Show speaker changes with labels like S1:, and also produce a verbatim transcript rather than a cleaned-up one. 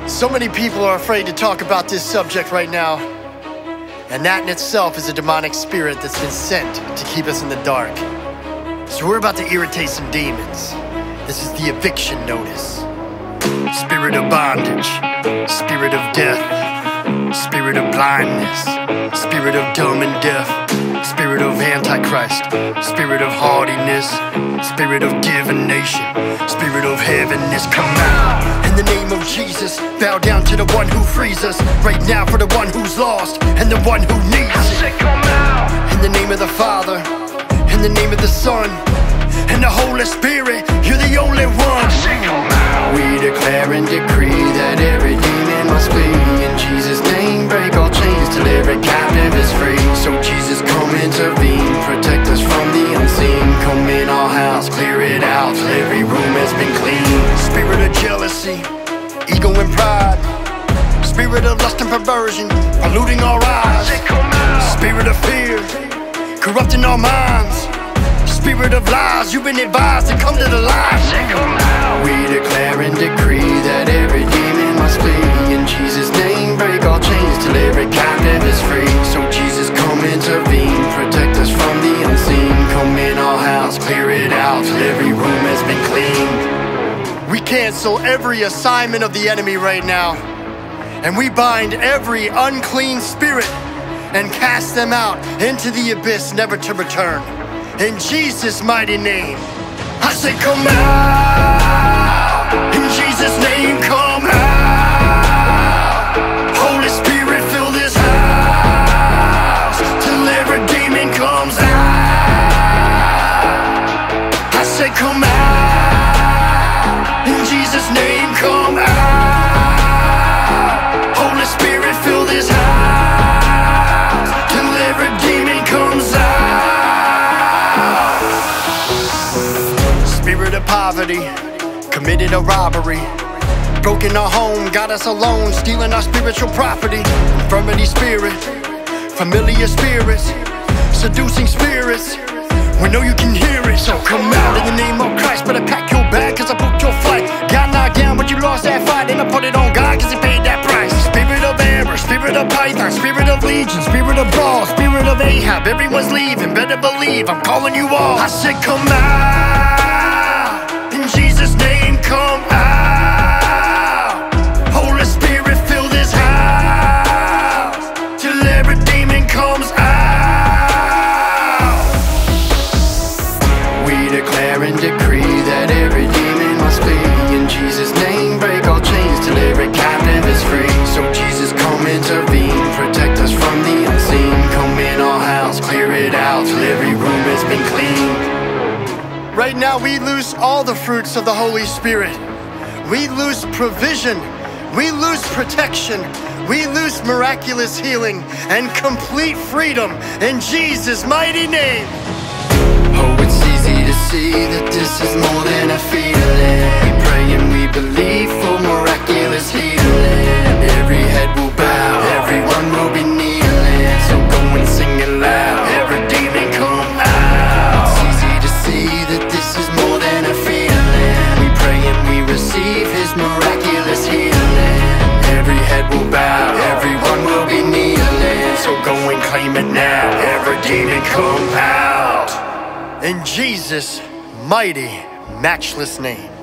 S1: So many people are afraid to talk about this subject right now, and that in itself is a demonic spirit that's been sent to keep us in the dark. So we're about to irritate some demons. This is the eviction notice. Spirit of bondage, spirit of death, spirit of blindness, spirit of dumb and deaf, spirit of antichrist, spirit of haughtiness, spirit of divination, spirit of heaviness, come out. In the name of Jesus, bow down to the one who frees us, right now for the one who's lost and the one who needs it. Come out. In the name of the Father, in the name of the Son, and the Holy Spirit, you're the only one. We declare and decree that every demon must flee. In Jesus' name, break all chains till every captive is free. So Jesus, come intervene, protect us from the unseen. Come in our house, clear it out till every room has been cleaned. Spirit of jealousy, ego and pride, spirit of lust and perversion, polluting our eyes. Spirit of fear, corrupting our minds. Spirit of lies, you've been advised to come to the light. We declare and decree that every demon must flee. In Jesus' name, break all chains till every captive is free. So Jesus, come intervene, protect us from the unseen. Come in our house, clear it out till every room has been cleaned. We cancel every assignment of the enemy right now, and we bind every unclean spirit and cast them out into the abyss, never to return. In Jesus' mighty name, I say come out. In Jesus' name, come out. Holy Spirit, fill this house till every demon comes out. I say come out. In Jesus' name, come out. Holy Spirit, fill this house till every demon comes out. Spirit of poverty, committed a robbery, broken our home, got us alone, stealing our spiritual property. Infirmity spirit, familiar spirits, seducing spirits, we know you can hear it. So come out in the name of Christ, better pack your bag cause I booked your flight. Got knocked down but you lost that fight, and I put it on God cause he paid that price. Spirit of error, spirit of python, spirit of legion, spirit of brawl, spirit of Ahab, everyone's leaving, better believe I'm calling you all. I said come out. In Jesus' name, come out. Holy Spirit, fill this house till every demon comes out. We declare and decree that every demon must flee. In Jesus' name, break all chains till every captive is free. So Jesus, come intervene, protect us from the unseen. Come in our house, clear it out till every room has been cleaned. Right now we loose all the fruits of the Holy Spirit. We loose provision, we loose protection, we loose miraculous healing and complete freedom in Jesus' mighty name.
S2: Oh, it's easy to see that this is more than a feeling. We pray and we believe for miraculous healing. Every head will bow, everyone will be kneeling. So go and sing it loud, every demon come out. It's easy to see that this is more than a feeling. We pray and we receive his miraculous healing. Every head will bow, everyone will be kneeling. So go and claim it now, every demon come out.
S1: In Jesus' mighty, matchless name.